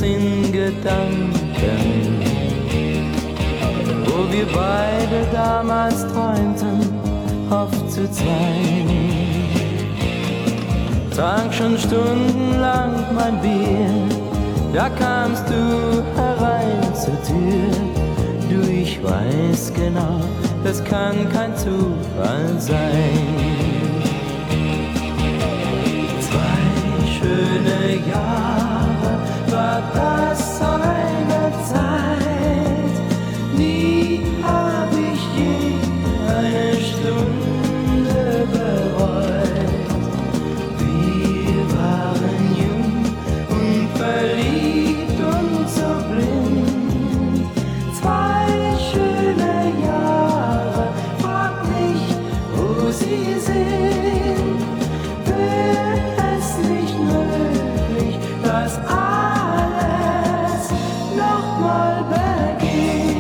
in Gedanken, wo wir beide damals träumten, oft zu zweit. Trank schon stundenlang mein Bier, da kamst du herein zur Tür. Du, ich weiß genau, das kann kein Zufall sein. 2 schöne Jahre war das eine Zeit, nie hab ich je eine Stunde bereut. Wir waren jung und verliebt und so blind. 2 schöne Jahre, frag nicht, wo sie sind. Wäre es nicht möglich, dass alles nochmal beginnt?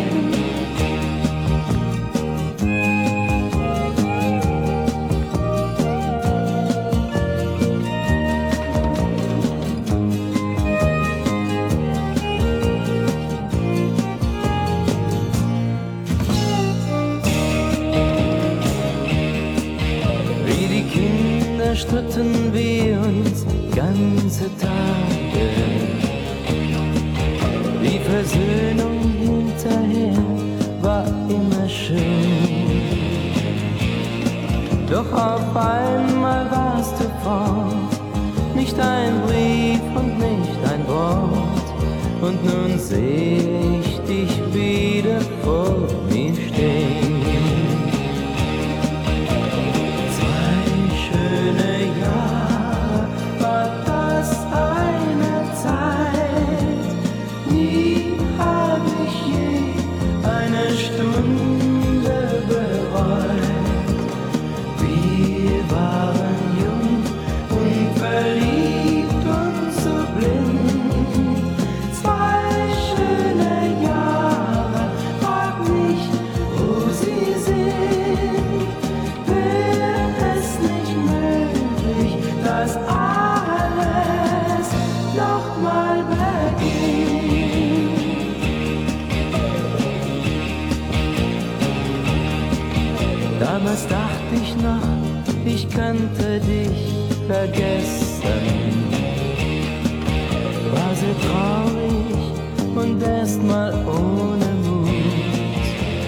Wie die Kinder stritten wir uns ganze Tage. Die Versöhnung hinterher war immer schön. Doch auf einmal warst du fort, nicht ein Brief und nicht ein Wort. Und nun seh ich dich wieder vor mir stehen. 2 schöne Jahre war das eine Zeit, nie hab ich je eine Stunde bereut. Wir waren jung und verliebt und so blind. 2 schöne Jahre, frag nicht, wo sie sind. Wäre es nicht möglich, dass alles nochmal beginnt? Damals dachte ich noch, ich könnte dich vergessen. War sehr traurig und erstmal ohne Mut.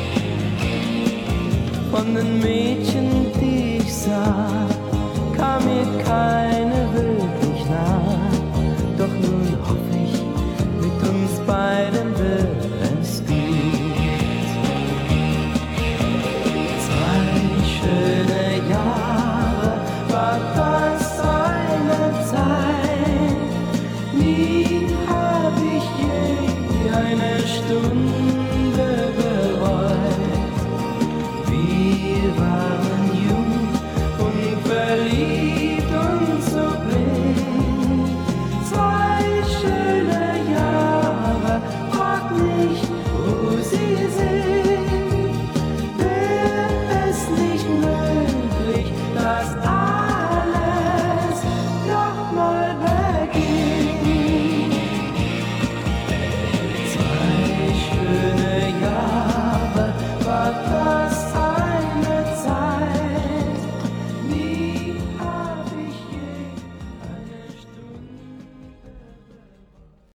Von den Mädchen, die ich sah, kam mir keine wirklich nah. Doch nun hoffe ich, mit uns beiden wird es gut. 2 schöne Jahre war das eine Zeit, nie hab ich je eine Stunde